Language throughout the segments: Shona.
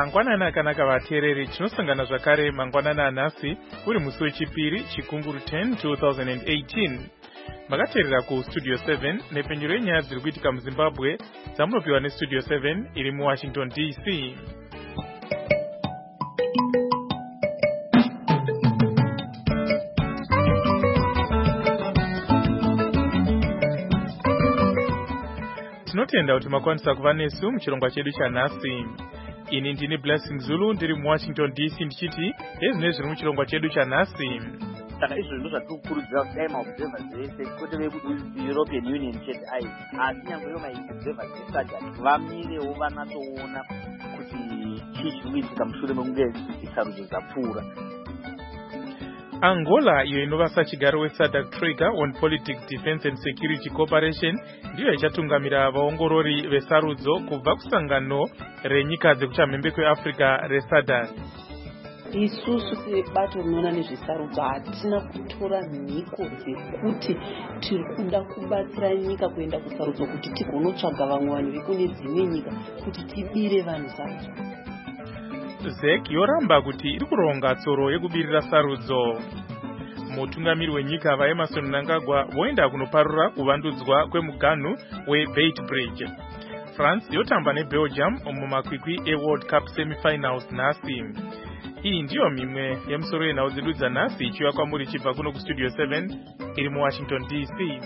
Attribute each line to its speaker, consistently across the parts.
Speaker 1: Mangwanana akanaka vateereri, tinosangana zvakare mangwanana anhasi uri musi wechipiri chikunguru 10 2018. Makateerera kustudio 7 nepfenyuro yenyaya dziri kuitika muZimbabwe dzamunopiwa nestudio 7 iri muWashington DC. Tinotenda kuti makwanisa kuva nesu muchirongwa chedu chanhasi. Ini ndini Blessing Zulu ndiri muWashington DC ndichiti ezvinezvi zviri muchirongwa chedu chanhasi.
Speaker 2: Saka izvo ndizvo zvatikukurudzira kuti dai maobservers vese kwete vekuEuropean Union chete asi nyangwe ivo maobservers veSADC vamirewo vanatsoona kuti chii chiri kuitika mushure mekunge sarudzo dzapfuura.
Speaker 1: Angola, iyo inova sachigaro weSADC Trigger on Politics, Defense and Security Cooperation, ndiyo ichatungamira vaongorori vesarudzo kubva kusangano renyika dzekuchamhembe kweAfrica reSADC.
Speaker 3: Isusu sebato rinoona nezvesarudzo hatina kutora mhiko dzekuti tiri kuda kubatsira nyika kuenda kusarudzo kuti tigonotsvaga vamwe vanhu vekune dzimwe nyika kuti tibire vanhu sarudzo.
Speaker 1: ZEC yoramba kuti iri kuronga tsoro yekubirira sarudzo. Mutungamiri wenyika vaEmmerson Mnangagwa voenda kunoparura kuvandudzwa kwemuganhu weBeit Bridge. France yotamba neBelgium mumakwikwi eWorld Cup semifinals nhasi. Iyi ndiyo mimwe yemusoro yenhau dzedu dzanhasi ichiuya kwamuri chibva kuno kustudio 7 iri muWashington DC.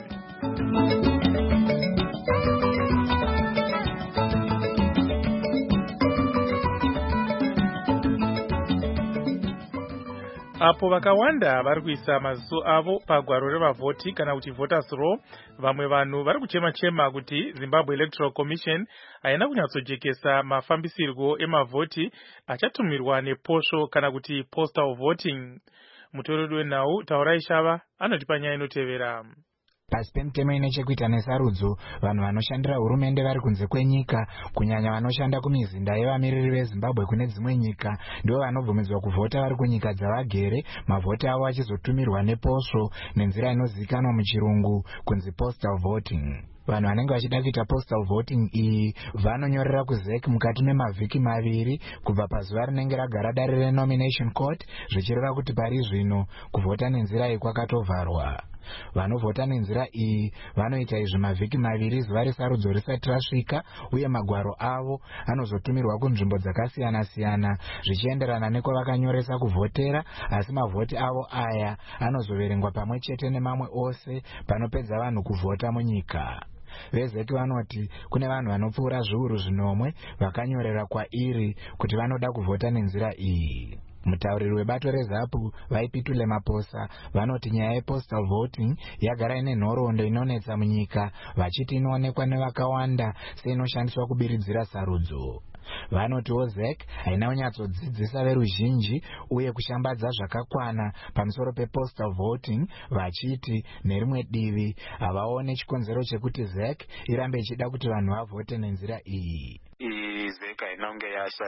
Speaker 1: Apo vakawanda vari kuisa maziso avo pagwaro revavhoti kana kuti voters roll, vamwe vanhu vari kuchema-chema kuti Zimbabwe Electoral Commission haina kunyatsojekesa mafambisirwo emavhoti achatumirwa neposho kana kuti postal voting. Mutoreri wenhau Taurai Shava anotipa nyaya inotevera.
Speaker 4: Pasi pemutemo ine chekuita nesarudzo, vanhu vanoshandira hurumende vari kunze kwenyika, kunyanya vanoshanda kumizinda yevamiriri veZimbabwe kune dzimwe nyika, ndivo vanobvumidzwa kuvhota vari kunyika dzavagere, mavhoti avo achizotumirwa neposho nenzira inozivikanwa muchirungu kunzi postal voting. Vanhu vanenge vachida kuita postal voting iyi vanonyorera kuZEC mukati memavhiki maviri kubva pazuva rinenge ragara dare renomination court, zvichireva kuti pari zvino kuvhota nenzira iyi kwakatovharwa. Vanovhota nenzira iyi vanoita izvi mavhiki maviri zuva resarudzo risati rasvika, uye magwaro avo anozotumirwa kunzvimbo dzakasiyana-siyana zvichienderana nekwavakanyoresa kuvhotera, asi mavhoti avo aya anozoverengwa pamwe chete nemamwe ose panopedza vanhu kuvhota munyika. VeZEC vanoti kune vanhu vanopfuura zviuru zvinomwe vakanyorera kwairi kuti vanoda kuvhota nenzira iyi. Mutauriri webato reZAPU vaipitule Maposa vanoti nyaya yepostal voting yagara ine nhoroondo inonetsa munyika, vachiti inoonekwa nevakawanda seinoshandiswa kubiridzira sarudzo. Vanotiwo ZEC haina kunyatsodzidzisa veruzhinji uye kushambadza zvakakwana pamusoro pepostal voting, vachiti nerimwe divi havaone chikonzero chekuti ZEC irambe ichida kuti vanhu vavhote nenzira iyi.
Speaker 5: ZEC haina kunge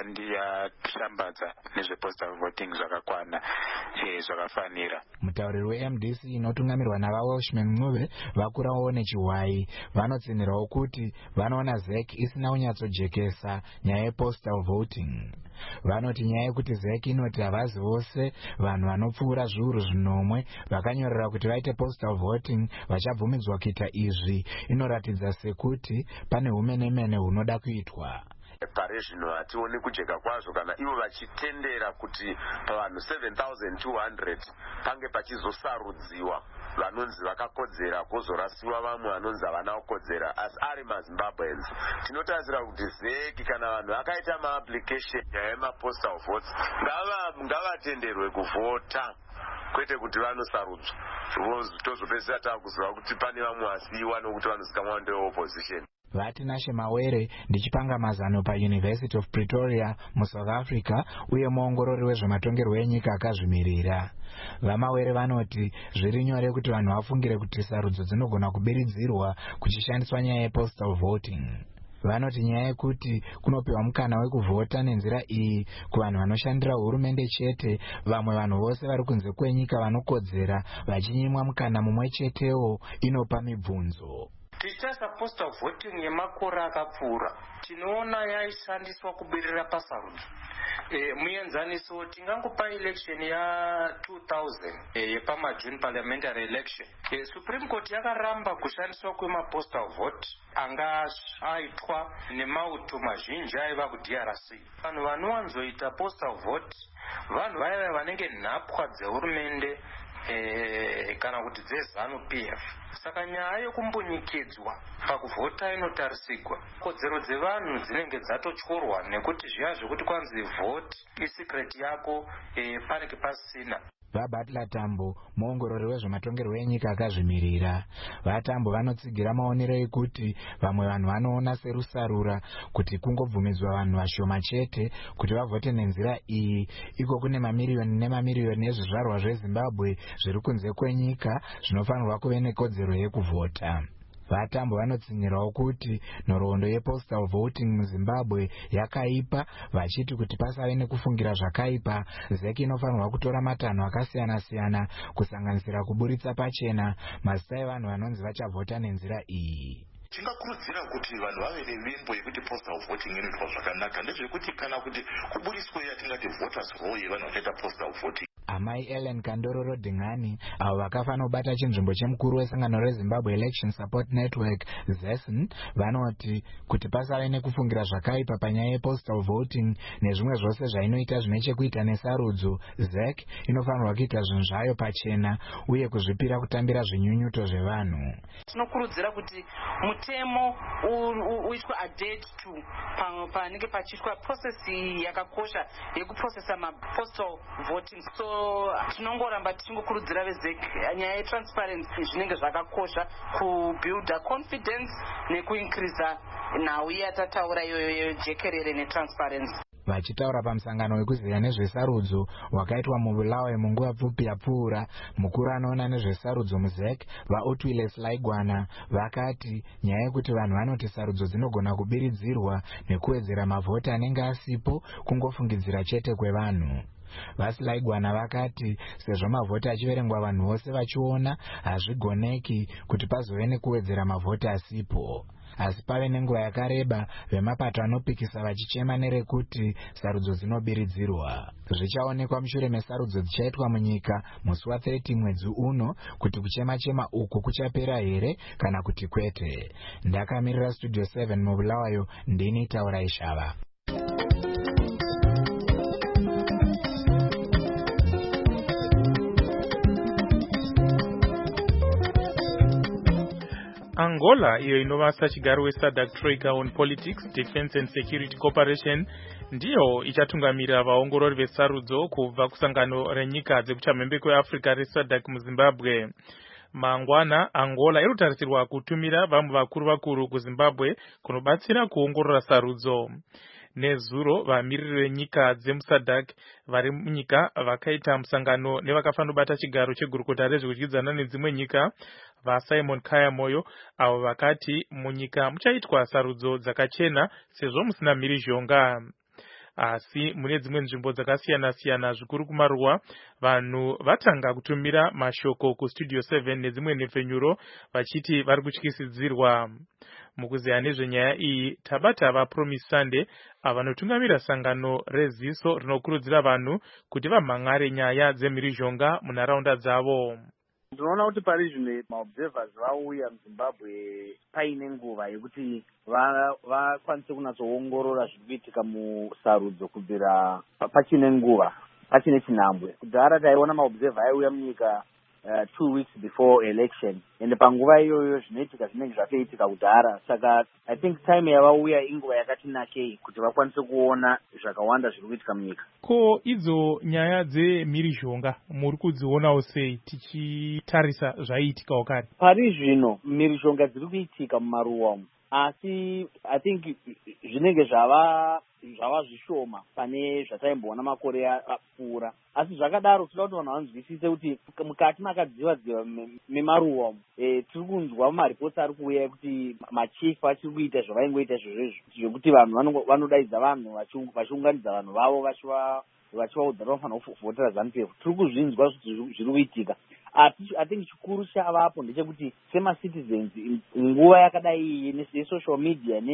Speaker 5: yashambadza nezvepostal voting zvakakwana zvakafanira.
Speaker 4: Mutauriri weMDC inotungamirwa navaWelshman Ncube vakurawo nechihwai vanotsinhirawo kuti vanoona ZEC isina kunyatsojekesa nyaya yepostal voting. Vanoti nyaya yekuti ZEC inoti havazi vose vanhu vanopfuura zviuru zvinomwe vakanyorera kuti vaite postal voting vachabvumidzwa kuita izvi inoratidza sekuti pane humenemene hunoda kuitwa.
Speaker 6: Pari zvino hationi kujeka kwazvo kana ivo vachitendera kuti pavanhu 7,200 pange pachizosarudziwa vanonzi vakakodzera kwozorasiwa vamwe vanonzi havana kukodzera asi ari maZimbabweans. Tinotarisira kuti ZEC kana vanhu vakaita maapplication yemapostal votes ngavatenderwe kuvhota, kwete kuti vanosarudzwa tozopedzisa takuziva kuti pane vamwe vasiyiwa nokuti vanozikamwa ndeopposition.
Speaker 4: Vati Nashe Mawere ndichipanga mazano paUniversity of Pretoria muSouth Africa uye muongorori wezvematongerwo enyika akazvimirira. VaMawere vanoti zviri nyore kuti vanhu vafungire kuti sarudzo dzinogona kubiridzirwa kuchishandiswa nyaya yepostal voting. Vanoti nyaya yekuti kunopiwa mukana wekuvhota nenzira iyi kuvanhu vanoshandira hurumende chete, vamwe vanhu vose vari kunze kwenyika vanokodzera vachinyimwa mukana mumwe chetewo, inopa mibvunzo.
Speaker 7: Tichasa postal voting yemakore akapfuura tinoona yaishandiswa kubirira pasarudzo. muenzaniso tingangopa election ya 2000 yepamajune parliamentary election. Supreme Court yakaramba kushandiswa kwemapostal vote anga aitwa nemauto mazhinji aiva kuDRC. Vanhu vanowanzoita postal vote vanhu vaya vanenge nhapwa dzehurumende kana kuti dzezanu PF. Saka nyaya yokumbunyikidzwa pakuvhota inotarisirwa. Kodzero dzevanhu dzinenge dzatotyorwa nekuti zviya zvekuti kwanzi vote isecret yako panenge pasina.
Speaker 4: vaButler Tambo, muongorori wezvematongerwo enyika akazvimirira. VaTambo vanotsigira maonero ekuti vamwe vanhu vanoona serusarura kuti kungobvumidzwa vanhu vashoma chete kuti vavhote nenzira iyi, iko kune mamiriyoni nemamiriyoni ezvizvarwa zveZimbabwe zviri kunze kwenyika zvinofanirwa kuve nekodzero yekuvhota. VaTambo vanotsinyirawo kuti nhoroondo yepostal voting muZimbabwe yakaipa, vachiti kuti pasave nekufungira zvakaipa, ZEC inofanirwa kutora matanho akasiyana-siyana kusanganisira kuburitsa pachena mazita evanhu vanonzi vachavhota nenzira iyi.
Speaker 8: Tingakurudzira kuti vanhu vave nevimbo yekuti postal voting inoitwa zvakanaka, ndezvekuti kana kuti kuburiswe yatingati voters roll yevanhu vachaita postal voting.
Speaker 4: Amai Ellen Kandororo Dingani, avo vakafanira kubata chinzvimbo chemukuru wesangano reZimbabwe Election Support Network ZESN, vanoti kuti pasave nekufungira zvakaipa panyaya yepostal voting nezvimwe zvose zvainoita zvine chekuita nesarudzo, ZEC inofanirwa kuita zvinhu zvayo pachena uye kuzvipira kutambira zvinyunyuto zvevanhu.
Speaker 9: Tinokurudzira kuti mutemo uiswe adhere to panenge pachiitwa process yakakosha yekuprocessa mapostal voting. So tinongoramba tichingokurudzira veZEC nyaya yetransparency zvinenge zvakakosha kubuilda confidence nekuincreasa nhau yatataura iyoyo yejekerere netransparency.
Speaker 4: Vachitaura pamusangano wekuziya nezvesarudzo wakaitwa muBulawayo munguva pfupi yapfuura, mukuru anoona nezvesarudzo muZEC vaOtwile Slaigwana vakati nyaya yekuti vanhu vanoti sarudzo dzinogona kubiridzirwa nekuwedzera mavhota anenge asipo kungofungidzira chete kwevanhu. VaSlaigwana vakati sezvo mavhota achiverengwa vanhu vose vachiona, hazvigoneki kuti pazove nekuwedzera mavhota asipo. Asi pave nenguva yakareba vemapato anopikisa vachichema nerekuti sarudzo dzinobiridzirwa. Zvichaonekwa mushure mesarudzo dzichaitwa munyika musi wa30 mwedzi uno kuti kuchema-chema uku kuchapera here kana kuti kwete. Ndakamirira Studio 7 muBulawayo, ndini Taurai Shava.
Speaker 1: Angola, iyo inova sachigaro weSADC Troika on Politics, Defense and Security Cooperation, ndiyo ichatungamirira vaongorori vesarudzo kubva kusangano renyika dzekuchamhembe kweAfrica reSADC muZimbabwe. Mangwana, Angola irikutarisirwa kutumira vamwe vakuru kuZimbabwe kunobatsira kuongorora sarudzo. Nezuro vamiriri venyika dzemuSADC vari munyika vakaita musangano nevakafanira kubata chigaro chegurukota rezvekudyidzana nedzimwe nyika vaSimon Kayamoyo, avo vakati munyika muchaitwa sarudzo dzakachena sezvo musina mhirizhonga. Asi mune dzimwe nzvimbo dzakasiyana-siyana zvikuru kumaruwa, vanhu vatanga kutumira mashoko kuStudio 7 nedzimwe nhepfenyuro vachiti vari kutyisidzirwa. Mukuziya nezvenyaya iyi tabata vaPromise Sunday avanotungamira sangano reziso rinokurudzira vanhu kuti vamhan'are nyaya dzemhirizhonga munharaunda dzavo.
Speaker 2: Ndinoona kuti pari zvino maobservers vauya muZimbabwe paine nguva yekuti vakwanise kunatsoongorora zviri kuitika musarudzo kubvira pachine nguva, pachine chinhambwe. Kudhara taiona maobserver aiuya munyika 2 weeks before election, ende panguva iyoyo zvinoitika zvinenge zvakaitika kudhara. Saka I think time yavauya inguva yakati nakei kuti vakwanise kuona zvakawanda zviri kuitika munyika.
Speaker 1: Ko idzo nyaya dzemhirizhonga muri kudzionawo sei tichitarisa zvaiitikawo kare?
Speaker 2: Pari zvino mhirizhonga dziri kuitika mumaruwa umu, asi I think zvinenge zvava zvishoma pane zvataimboona makore apfuura. Asi zvakadaro tinoda kuti vanhu vanzwisise kuti mukati makadziva-dziva memaruwa umu tiri kunzwa maripoti ari kuuya kuti machief achiri kuita zvavaingoita izvozvo zvekuti vanhu vanodaidza vanhu vachiunganidza vanhu vavo vachivaudza vanofanira kuvhotera ZANU-PF. Tiri kuzvinzwa kuti zviri kuitika. I think chikuru chavapo ndechekuti semacitizens nguva yakadai yesocial media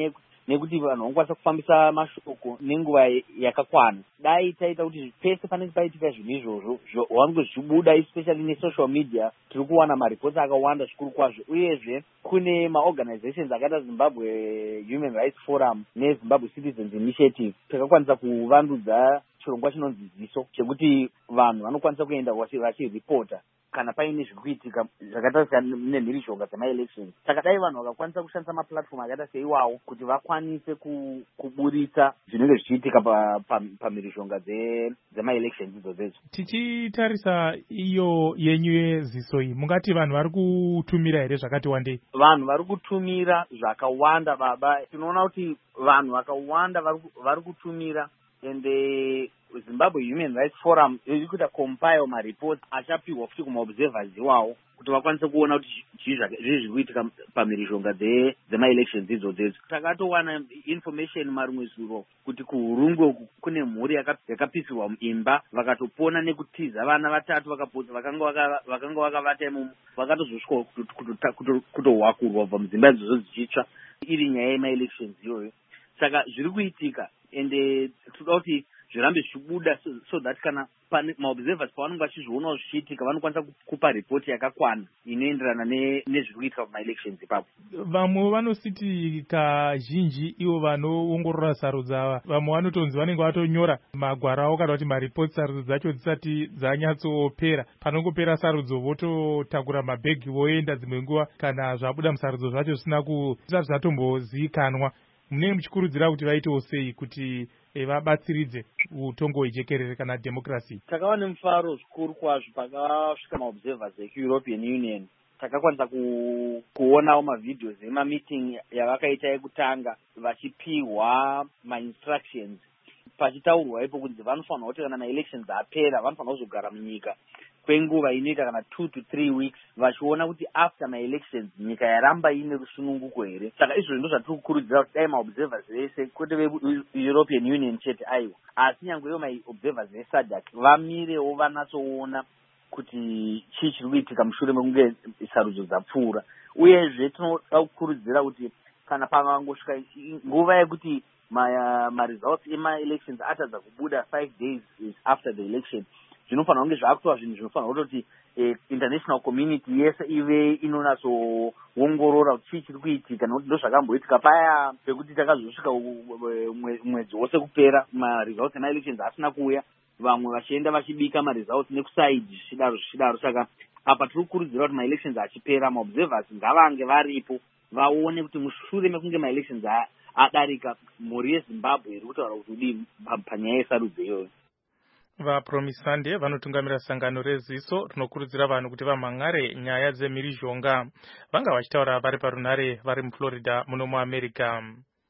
Speaker 2: nekuti vanhu vanokwanisa kufambisa mashoko nenguva yakakwana. Dai taita kuti pese panenge paitika zvinhu izvozvo zvange zvichibuda especially nesocial media, tiri kuwana maripoti akawanda zvikuru kwazvo. Uyezve kune maorganizations akaita Zimbabwe Human Rights Forum neZimbabwe Citizens Initiative takakwanisa kuvandudza chirongwa chinonzi ziso chekuti vanhu vanokwanisa kuenda vachiripota kana paine zviri kuitika zvakaita nemhirizhonga dzemaelections. Saka dai vanhu vakakwanisa kushandisa maplatform akaita seiwawo kuti vakwanise kuburitsa zvinenge zvichiitika pamhirizhonga dzemaelections idzodzo.
Speaker 1: Tichitarisa iyo yenyu yeziso iyi, mungati vanhu vari kutumira here zvakati wandei?
Speaker 2: Vanhu vari kutumira zvakawanda baba. Tinoona kuti vanhu vakawanda vari kutumira, ende Zimbabwe Human Rights Forum iri kuita compile maripoti achapihwa futi kumaobservers iwawo kuti vakwanise kuona kuti zviri kuitika pamhirizhonga dzemaelections idzodzo. Takatowana information marimwe zuro kuti kuHurungwe kune mhuri yakapisirwa imba vakatopona nekutiza vana 3 vakanga vakavata imomo, vakatozosvika kutohwakurwa kubva mudzimba idzodzo dzichitsva, iri nyaya yemaelections iyoyo. Saka zviri kuitika, ende toda kuti zvirambe zvichibuda so that kana maobservers pavanenge vachizvionawo zvichiitika vanokwanisa kupa ripoti yakakwana inoenderana nezviri kuitika pamaelections ipapo.
Speaker 1: Vamwe vanositi kazhinji ivo vanoongorora sarudzo ava, vamwe vanotonzi vanenge vatonyora magwara avo kana kuti maripoti sarudzo dzacho dzisati dzanyatsopera. Panongopera sarudzo vototakura mabhegi voenda dzimwe nguva kana zvabuda musarudzo zvacho zvisati zvatombozivikanwa. Munenge muchikurudzira kuti vaitewo sei kuti vabatsiridze utongo hwejekerere kana democracy?
Speaker 2: Takava nemufaro zvikuru kwazvo pakasvika maobservers ekuEuropean Union. Takakwanisa kuonawo mavidheos emameeting yavakaita ekutanga vachipihwa mainstructions pachitaurwa ipo kuti vanofanira kuti kana maelections apera vanofanira kuzogara munyika kwenguva inoita kana 2 to 3 weeks vachiona kuti after maelections nyika yaramba ine rusununguko here. Saka izvo ndo zvatiri kukurudzira kuti dai maobservers vese kwete veEuropean Union chete aiwa, asi nyangwe ivo maobservers veSADC vamirewo vanatsoona kuti chii chiri kuitika mushure mekunge sarudzo dzapfuura. Uyezve tinoda kukurudzira kuti kana pangangosvika nguva yekuti results ema-elections atadza kubuda 5 days after the election, zvinofanira kunge zvaakuitwa zvinhu zvinofanira kuti international community yese ive inonatsoongorora kuti chii chiri kuitika, nekuti ndo zvakamboitika paya pekuti takazosvika mwedzi wose kupera results ema-elections asina kuuya, vamwe vachienda vachibika results nekusaidi zvichidaro. Saka apa tiri kukurudzira kuti maelections achipera maobservers ngavange varipo vaone kuti mushure mekunge maelections adarika mhuri yeZimbabwe iri kutaura kuti udii panyaya yesarudzo iyoyo.
Speaker 1: Vapromisande vanotungamira sangano reziso rinokurudzira vanhu kuti vamhan'are nyaya dzemhirizhonga. Vanga vachitaura vari parunhare vari muFlorida muno muAmerica.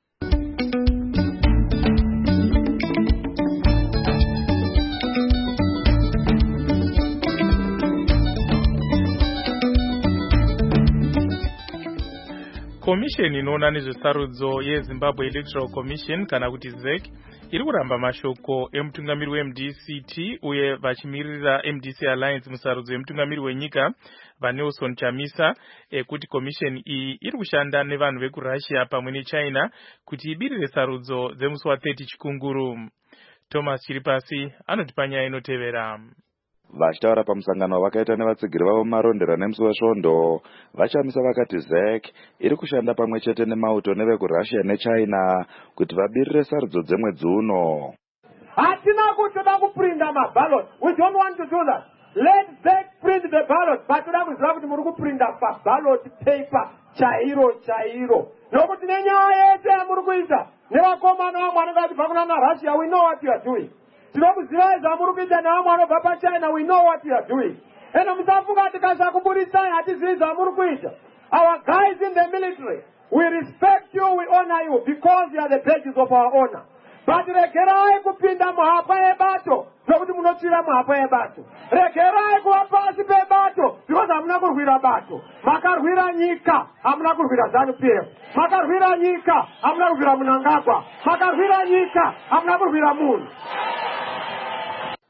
Speaker 1: Komisheni inoona nezvesarudzo yeZimbabwe Electoral Commission kana kuti ZEC iri kuramba mashoko emutungamiri weMDCT uye vachimirira MDC Alliance musarudzo yemutungamiri wenyika vaNelson Chamisa ekuti komisheni iyi iri kushanda nevanhu vekuRussia pamwe neChina kuti ibirire sarudzo dzemusi wa30 Chikunguru. Thomas Chiripasi anotipa nyaya inotevera.
Speaker 10: Vachitaura pamusangano wakaita nevatsigiri vavo marondera nemusi wesvondo, vachamisa vakati ZEC iri kushanda pamwe chete nemauto nevekuRussia neChina kuti vabirire sarudzo dzemwedzi uno.
Speaker 11: Hatina kutoda kuprinda maballot. We don't want to do that. Let ZEC print the ballot. But toda kuziva kuti muri kuprinda ballot paper chairo. Nokuti nenyaya yese yamuri kuita nevakomana vamwe vanenge vachibva kuna Russia, we know what you are doing. Tinokuziva zvamuri kuita nevamwe vanobva paChina, we know what you are doing. Eno musafunga tikashakuburisai hatizivi zvamuri kuita. Our guys in the military, we respect you, we honor you because you are the badges of our honor. But regerai kupinda muhapa yebato nokuti munotsvira muhapa yebato. Regerai kuva pasi pebato because hamuna kurwira bato. Makarwira nyika, hamuna kurwira ZANU-PF. Makarwira nyika, hamuna kurwira Mnangagwa. Makarwira nyika, hamuna kurwira munhu.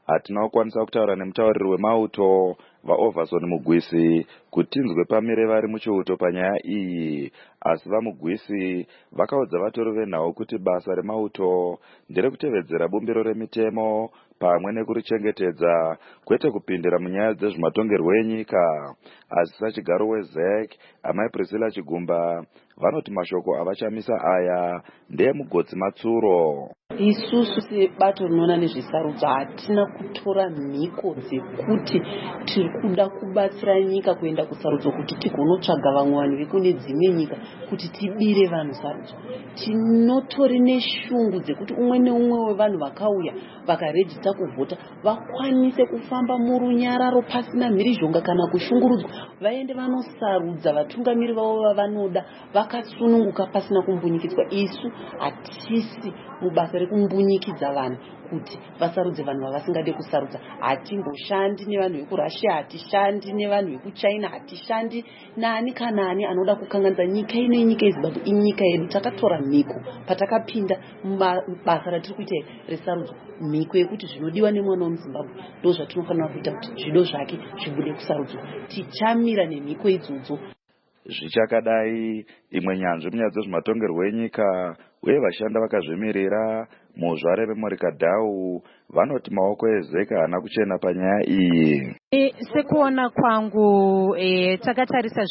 Speaker 10: hatina kukwanisa kutaura nemutauriri wemauto vaOverson Mugwisi kuti tinzwe pamire vari muchiuto panyaya iyi, asi vaMugwisi vakaudza vatori venhau kuti basa remauto nderekutevedzera bumbiro remitemo pamwe nekurichengetedza, kwete kupindira munyaya dzezvematongerwo enyika. Asi sachigaro weZEC amai Priscilla Chigumba vanoti mashoko avachamisa aya ndeemugotsi Matsuro.
Speaker 3: Isusu sebato rinoona nezvesarudzo hatina kutora mhiko dzekuti tiri kuda kubatsira nyika kuenda kusarudzo kuti tigonotsvaga vamwe vanhu vekune dzimwe nyika kuti tibire vanhu sarudzo. Tinotori neshungu dzekuti umwe neumwe wevanhu vakauya vakarejista kuvhota vakwanise kufamba murunyararo pasina mhirizhonga kana kushungurudzwa, vaende vanosarudza vatungamiri vavo vavanoda vakasununguka pasina kumbunyikidzwa. Isu hatisi mubasa rekumbunyikidza vanhu kuti vasarudze vanhu vavasingade kusarudza. Hatimboshandi nevanhu vekurussia, hatishandi nevanhu vekuchina, hatishandi naani kana ani anoda kukanganisa nyika ino. Nyika yeZimbabwe inyika yedu. Takatora mhiko patakapinda mubasa ratiri kuita resarudzo, mhiko yekuti zvinodiwa nemwana wemuZimbabwe ndo zvatinofanira kuita kuti zvido zvake zvibude kusarudzo. Tichamira nemhiko idzodzo.
Speaker 10: Zvichakadai, imwe nyanzvi munyaya dzezvematongerwo enyika uye vashanda vakazvimirira muzvare Memorica Dau vanoti maoko eZEC haana kuchena panyaya iyi.
Speaker 12: Sekuona kwangu takatarisa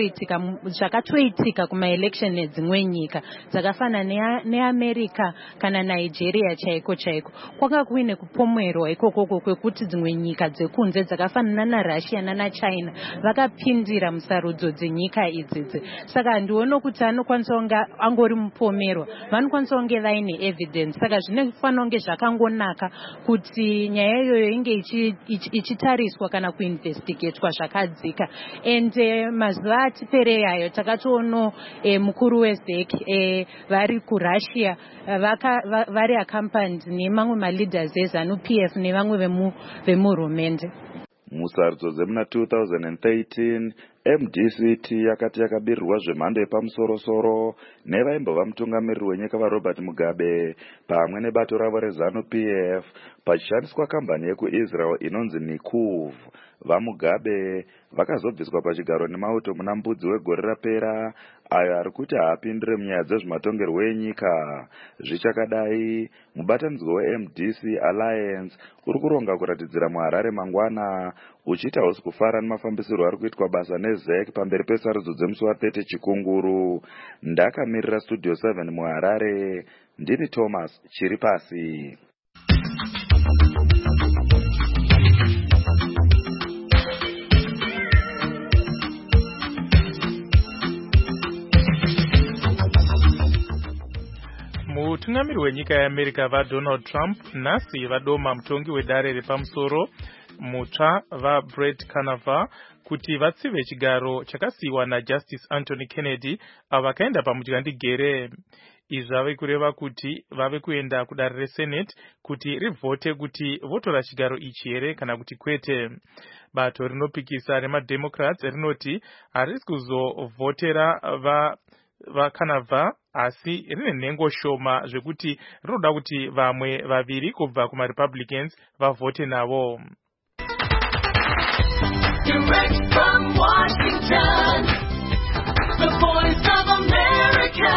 Speaker 12: zvakatoitika kumaelection edzimwe nyika dzakafana neAmerica kana Nigeria chaiko kwanga kuine kupomerwa ikokoko kwekuti dzimwe nyika dzekunze dzakafanana naRussia nanaChina vakapindira musarudzo dzenyika idzidzi. Saka handiona kuti anokwanisa kunge angori mupomerwa, vanokwanisa kunge vaine evidence. Saka zvinofanira kunge zvakangonaka kuti nyaya iyoyo inge ichitariswa kana kuinvestigatwa zvakadzika. Ende mazuva atipere ayo takatoona mukuru weZEC vari kuRussia vari accompanied nemamwe maleaders eZANU-PF nevamwe vemurumende.
Speaker 10: Musarudzo dzemuna 2013 MDCT yakati yakabirirwa zvemhando yepamusoro-soro nevaimbova mutungamiriri wenyika vaRobert Mugabe pamwe nebato ravo reZANU-PF pachishandiswa kambani yekuIsrael inonzi Nikuv. VaMugabe vakazobviswa pachigaro nemauto muna Mbudzi wegore rapera, ayo ari kuti haapindire munyaya dzezvematongerwo enyika. Zvichakadai, mubatanidzwa weMDC Alliance uri kuronga kuratidzira muHarare mangwana uchiita hausi kufara nemafambisirwo ari kuitwa basa neZEC pamberi pesarudzo dzemusi wa30 Chikunguru. Ndakamirira Studio 7 muHarare, ndini Thomas Chiripasi.
Speaker 1: Mutungamiri wenyika yeAmerica vaDonald Trump nhasi vadoma mutongi wedare repamusoro mutsva vaBrett Kavanaugh kuti vatsive chigaro chakasiyiwa naJustice Anthony Kennedy avo vakaenda pamudyandegere. Izvi zvave kureva kuti vave kuenda kudare reSenate kuti rivhote kuti votora chigaro ichi here kana kuti kwete. Bato rinopikisa remademocrats rinoti harisi kuzovhotera vaKavanaugh asi rine nhengo shoma zvekuti rinoda kuti vamwe vaviri kubva kumaRepublicans vavhote navo. Direct from Washington, the Voice of America,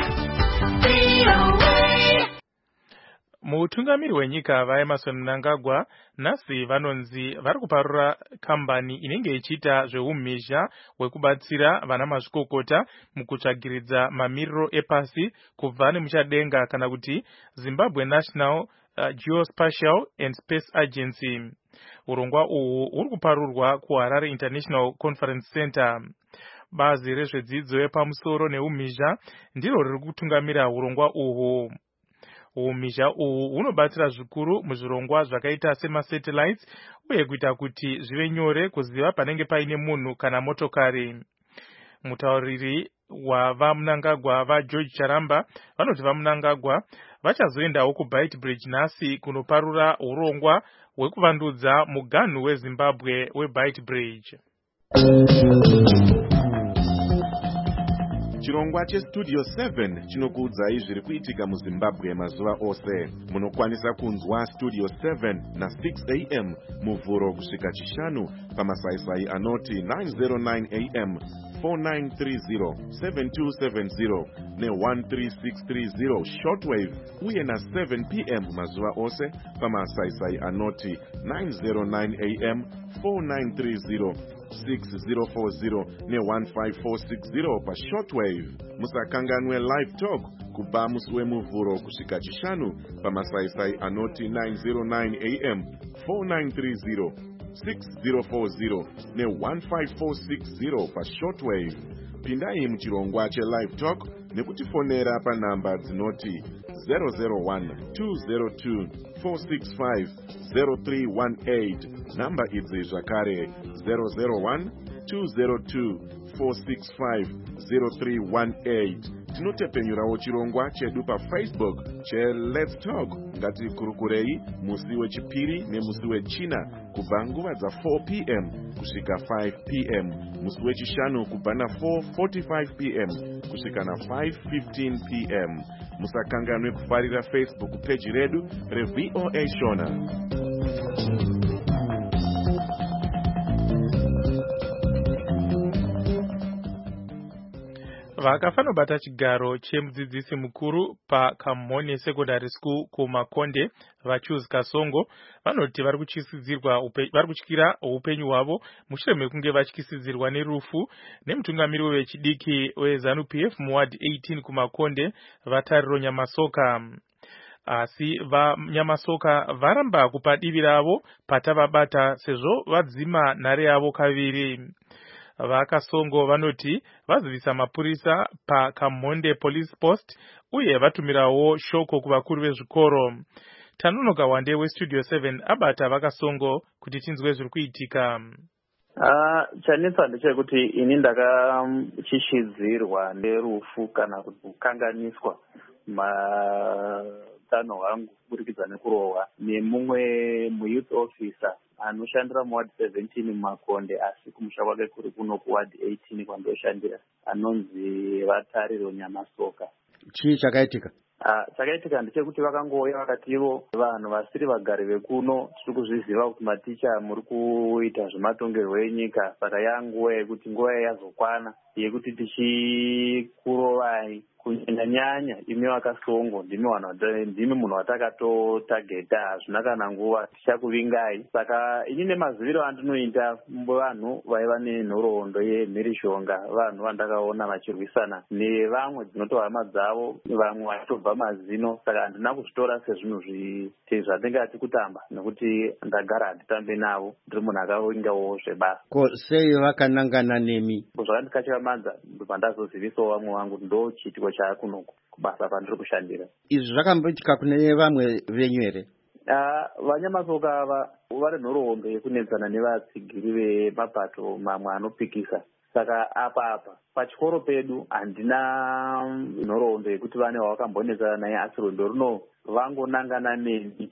Speaker 1: VOA. Mutungamiri wenyika vaEmerson Mnangagwa nhasi vanonzi vari kuparura kambani inenge ichiita zveumhizha hwekubatsira vana mazvikokota mukutsvagiridza mamiriro epasi kubva nemuchadenga kana kuti Zimbabwe National Geospatial and Space Agency. Urongwa uhu uri kuparurwa kuHarare International Conference Center. Bazi rezvedzidzo yepamusoro neumhizha ndiro riri kutungamira urongwa uhu. Umhizha uhu unobatsira zvikuru muzvirongwa zvakaita semasatellites uye kuita kuti zvive nyore kuziva panenge paine munhu kana motokari. Mutauriri wavaMnangagwa vaGeorge Charamba vanoti vaMnangagwa vachazoendawo kuBeitbridge nhasi kunoparura urongwa hwekuvandudza muganhu weZimbabwe weBeitbridge.
Speaker 13: Chirongwa cheStudio 7 chinokuudzai zviri kuitika muZimbabwe mazuva ose. Munokwanisa kunzwa Studio 7 na 6 am muvhuro kusvika chishanu pamasaisai anoti 909 am, 4930, 7270 ne13630 shortwave uye na 7 pm mazuva ose pamasaisai anoti 909 am, 4930, 6040 ne15460 pashortwave. Musakanganwe live talk kubva musi wemuvhuro kusvika chishanu pamasaisai anoti 909 am, 4930, 6040 ne15460 pashortwave. Pindai muchirongwa chelive talk nekutifonera panhamba dzinoti 001-202-465-0318. Namba idzi zvakare 001-202-465-0318. Tinotepenyurawo chirongwa chedu paFacebook cheLet's Talk. Ngatikurukurei musi wechipiri nemusi wechina kubva nguva dza4 pm kusvika 5 pm, musi wechishanu kubva na4:45 pm kusvika na5:15 pm. Musakanganwe kufarira Facebook page redu reVOA Shona.
Speaker 1: Vakafanobata chigaro chemudzidzisi mukuru paKamhone Secondary School kuMakonde vaChuzi Kasongo vanoti vari kutyira upenyu hwavo mushure mekunge vatyisidzirwa nerufu nemutungamiriri wechidiki weZANU-PF muward 18 kuMakonde vaTariro Nyamasoka. Asi vaNyamasoka varamba kupa divi ravo patavabata sezvo vadzima nhare yavo kaviri. VaKasongo vanoti vazivisa mapurisa paKamhonde Police Post uye vatumirawo shoko kuvakuru vezvikoro. Tanonoka Wande weStudio 7 abata VaKasongo kuti tinzwe zviri kuitika.
Speaker 2: Chanetsa ndechekuti ini ndakachishidzirwa nerufu kana kukanganiswa utano hwangu kuburikidza nekurohwa nemumwe muyouth officer anoshandira muward 17 muMakonde asi kumusha kwake kuri kuno kuward 18 kwandoshandira, anonzi vaTariro Nyamasoka.
Speaker 14: Chii chakaitika?
Speaker 2: Chakaitika ndechekuti vakangouya vakati ivo vanhu vasiri vagari vekuno tiri kuzviziva kuti maticha muri kuita zvematongerwo enyika, saka yanguva yekuti nguva yazokwana yekuti tichikurovai kunyanya imi VaKasongo ndimi munhu watakatotageta, hazvina kana nguva tichakuvingai. Saka ini nemaziviro andinoita vanhu vaiva nenhoroondo yemhirishonga, vanhu vandakaona vachirwisana nevamwe dzinotova hama dzavo, vamwe vachitobva mazino, saka handina kuzvitora sezvinhu zvatingati kutamba nekuti ndagara handitambe navo, ndiri munhu akavingawo zvebasa.
Speaker 14: Ko sei vakanangana nemi?
Speaker 2: Zvakandikachamadza pandazozivisawo vamwe vangu ndochiitiko chakunoko kubasa pandiri kushandira.
Speaker 14: Izvi zvakamboitika kune vamwe venyu here?
Speaker 2: Vanyamasoka ava vari nhoroondo yekunetsana nevatsigiri vemapato mamwe anopikisa. Saka apa pachikoro pedu handina nhoroondo yekuti vane wavakambonetsana naye, asi rwendo runo vangonangana neni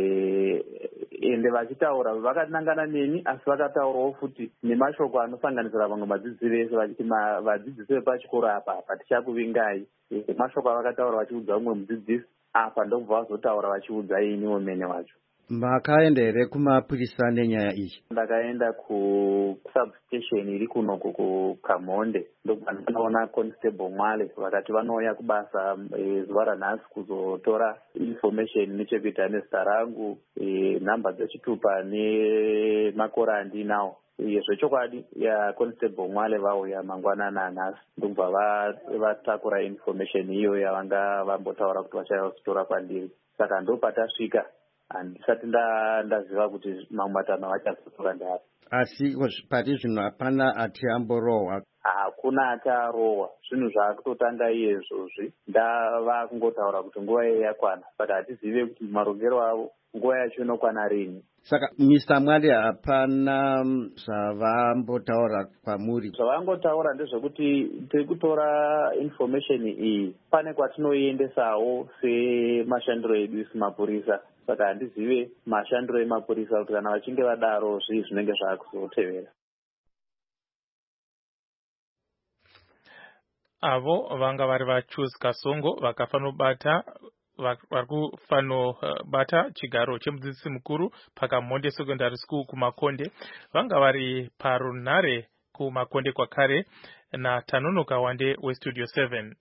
Speaker 2: ende vachitaura vakanangana neni, asi vakataurawo futi nemashoko anosanganisira vamwe madzidzi vese vachiti vadzidzisi vepachikoro apa tichakuvingai. Mashoko avakataura vachiudza umwe mudzidzisi apa ndobva vazotaura vachiudza iniwo mene wacho.
Speaker 14: Makaenda here kumapurisa nenyaya iyi?
Speaker 2: Ndakaenda kusubstation iri kunoko kuKamhonde, ndokwandaona Constable Mwale vakati vanouya kubasa zuva ranhasi kuzotora information nechekuita nezita rangu, nhamba dzechitupa nemakore andinawo. Zvechokwadi Constable Mwale vauya mangwanana anhasi ndobva vatakura information iyo yavanga vambotaura kuti vachazotora kwandiri. Saka ndopatasvika, handisati ndaziva kuti mamwe matano vachazotora ndapa.
Speaker 14: Asi pati zvino hapana ati amborohwa?
Speaker 2: Hakuna ati arohwa, zvinhu zvaakutotanga iye izvozvi. Ndava kungotaura kuti nguva iye yakwana, saka hatizive kuti marongero avo nguva yacho inokwana rini.
Speaker 14: Saka Mr. Mwale hapana zvavambotaura kwamuri?
Speaker 2: Zvavangotaura ndezvekuti tiri kutora information iyi pane kwatinoiendesawo semashandiro edu semapurisa, saka handizive mashandiro emapurisa kuti kana vachinge vadaro zvii zvinenge zvakuzotevera.
Speaker 1: avo vanga vari vaChuzi Kasongo vakafanobata varikufanobata chigaro chemudzidzisi mukuru paKamonde Secondary School kuMakonde vanga vari parunhare kuMakonde kwakare naTanonoka Wande weStudio 7.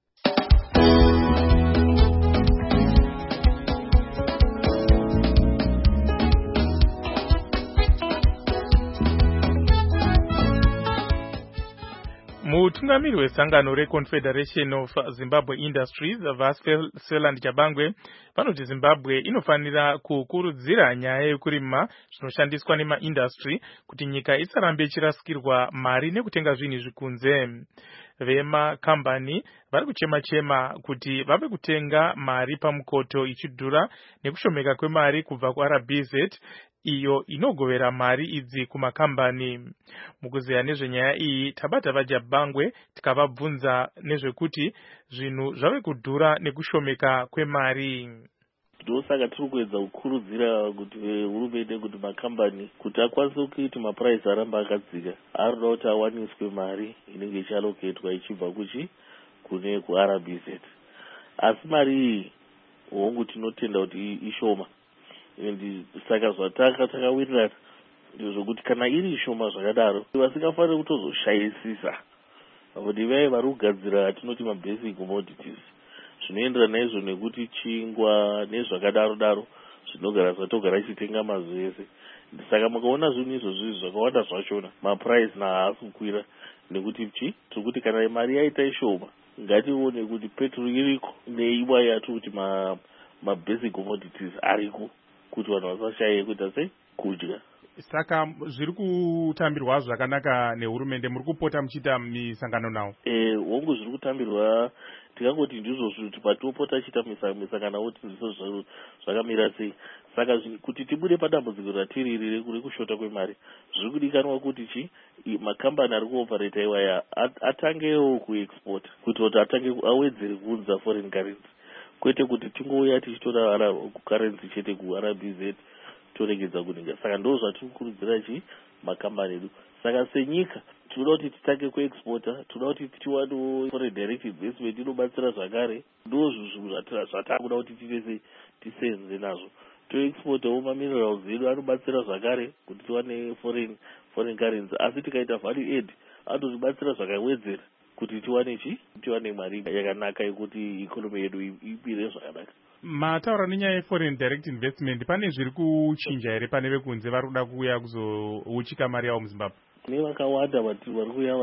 Speaker 1: Mutungamiri wesangano reConfederation of Zimbabwe Industries Vaseland Jabangwe vanoti Zimbabwe inofanira kukurudzira nyaya yekurima zvinoshandiswa nemaindustry kuti nyika isarambe ichirasikirwa mari nekutenga zvinhu zvikunze. Vemakambani vari kuchema kuti vave kutenga mari pamukoto ichidhura nekushomeka kwemari kubva kuRBZ iyo inogovera mari idzi kumakambani. Mukuzeya nezvenyaya iyi tabata vaJabangwe tikavabvunza nezvekuti zvinhu zvave kudhura nekushomeka kwemari.
Speaker 15: Ndosaka tiri kuedza kukurudzira kuti hurumende kuti makambani kuti akwanise kuti mapuraisi aramba akadzika arikuda kuti awaniswe mari inenge ichaloketwa ichibva kune kuRBZ. Asi mari iyi hongu tinotenda kuti ishoma. Saka zvatakawirirana ndezvokuti kana iri ishoma zvakadaro vasingafaniri kutozoshayisisa kuti vai vari kugadzira atinoti mabasic commodities zvinoenderana izvo nekuti chingwa nezvakadaro zvinogara zvatogara ichitenga mazuva ese. Saka mukaona zvinhu izvozvi zvakawanda zvachona mapuraisi haasi kukwira nekuti tiri kuti kana mari yaita ishoma ngatione kuti petrol iriko neiwaya tiri kuti mabasic commodities ariko kuti vanhu vasashaye kuita sei kudya.
Speaker 16: Saka zviri kutambirwa zvakanaka nehurumende, muri kupota muchiita misangano nawo?
Speaker 15: Hongu zviri kutambirwa tikangoti ndizvo kuti patopota chiita misangano kuti ndizvo zvakamira sei. Saka kuti tibude padambudziko ratiriri rekushota kwemari zviri kudikanwa kuti makambani ari kuoperata iwaya atangewo kuexport kuti atange awedzere kuunza foreign currency kwete kuti tingouya tichitora currency chete kuRBZ toregedza kuninga. Saka ndo zvatiri kukurudzira makambani edu. Saka senyika tinoda kuti titange kuexporta, tinoda kuti tiwanewo foreign direct investment inobatsira zvakare. Ndo zvinhu zvatakuda kuti tisenze nazvo. Toexportawo maminerals edu anobatsira zvakare kuti tiwane foreign currency. Asi tikaita value add anotibatsira zvakawedzera kuti tiwane mari yakanaka yekuti ikonomi yedu ipire zvakanaka.
Speaker 16: Mataura nenyaya yeforeign direct investment, pane zviri kuchinja here pane vekunze vari kuda kuuya kuzouchika mari yavo muZimbabwe?
Speaker 15: Ne vakawanda vari kuuya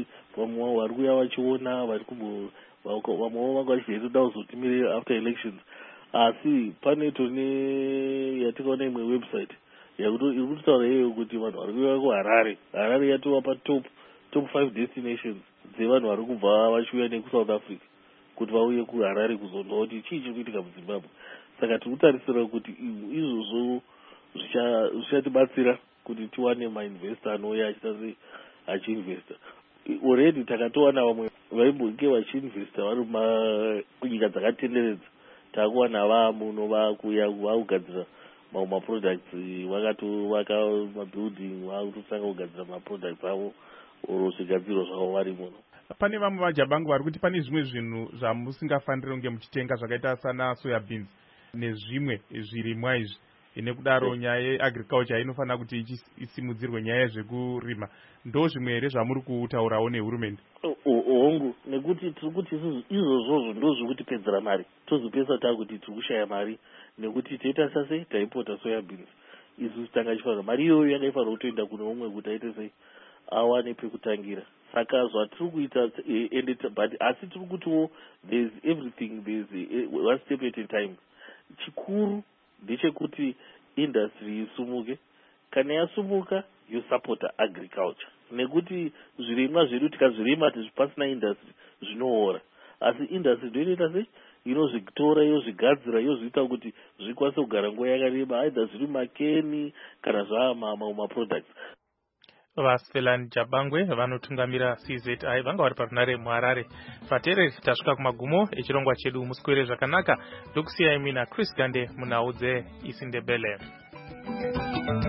Speaker 15: vachiona vamwewo vanga vachizoda kuzotimirira after elections. Asi pane yatikaona imwe website iri kutaura iyeyo kuti vanhu vari kuuya kuHarare yatova patop 5 destinations dzevanhu vari kubva vachiuya nekuSouth Africa kuti vauye kuHarare kuzonzwa kuti chii chiri kuitika muZimbabwe. Saka tiri kutarisira kuti izvozvo zvichatibatsira kuti tiwane mainvesta anouya achiinvesta. Already takatowana vamwe vaimbonge vachiinvesta vari kunyika dzakatenderedza. Takuwana vamuno vakuya vakugadzira maproducts, vakatovaka mabuilding, vakutotanga kugadzira maproducts avo oro zvigadziro zvavo vari muno.
Speaker 16: Pane vamwe vaJabangu vari kuti pane zvimwe zvinhu zvamusingafaniri kunge muchitenga zvakaita sana soya beans nezvimwe zvirimwa izvi. Nekudaro nyaya yeagriculture inofanira kuti isimudzirwe nyaya yezvekurima. Ndo zvimwe here zvamuri kutaurawo nehurumende?
Speaker 15: Hongu, nekuti tiri kuti izvozvo ndo zvekutipedzera mari. Tozopesa takuti tiri kushaya mari nekuti toita sase taipota soya beans. Isusu tanga chifanira mari iyoyo yakaifanira kutoenda kune umwe kuti aite sei awane pekutangira. Saka zvatiri kuita but asi tiri kutiwo there's everything, there's one step at a time. Chikuru ndechekuti industry isumuke. Kana yasumuka yosapota agriculture. Nekuti zvirimwa zvedu tikazvirima pasina industry zvinoora. Asi industry ndoinoita sei inozvitora yozvigadzira yozviita kuti zvikwanise kugara nguva yakareba, either zviri makeni kana maproducts.
Speaker 1: Vaseland Jabangwe vanotungamira CZI vanga vari parunare muHarare. Vateereri tasvika kumagumo echirongwa chedu muswere zvakanaka. Ndokusiyai mina Chris Gande munhau dzeIsindebele.